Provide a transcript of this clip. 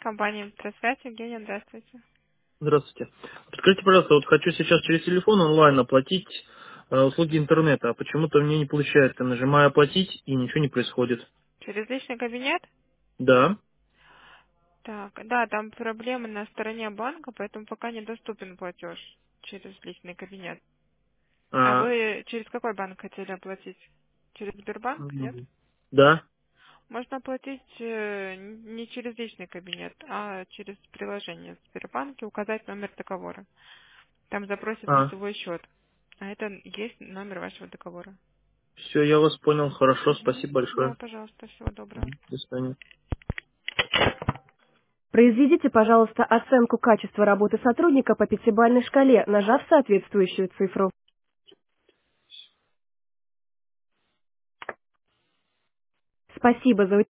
Компания «Электросвязь». Евгения, здравствуйте. Здравствуйте. Подскажите, пожалуйста, вот хочу сейчас через телефон онлайн оплатить услуги интернета, а почему-то мне не получается. Нажимаю оплатить и ничего не происходит. Через личный кабинет? Да. Так, да, там проблемы на стороне банка, поэтому пока недоступен платеж через личный кабинет. А А, вы через какой банк хотели оплатить? Через Сбербанк, нет? да. Можно оплатить не через личный кабинет, а через приложение Сбербанка, указать номер договора. Там запросят А, лицевой счет. А это есть номер вашего договора. все, я вас понял. Хорошо, Мгм. спасибо Да, большое. пожалуйста, всего доброго. До свидания. Произведите, пожалуйста, оценку качества работы сотрудника по пятибалльной шкале, нажав соответствующую цифру. Спасибо за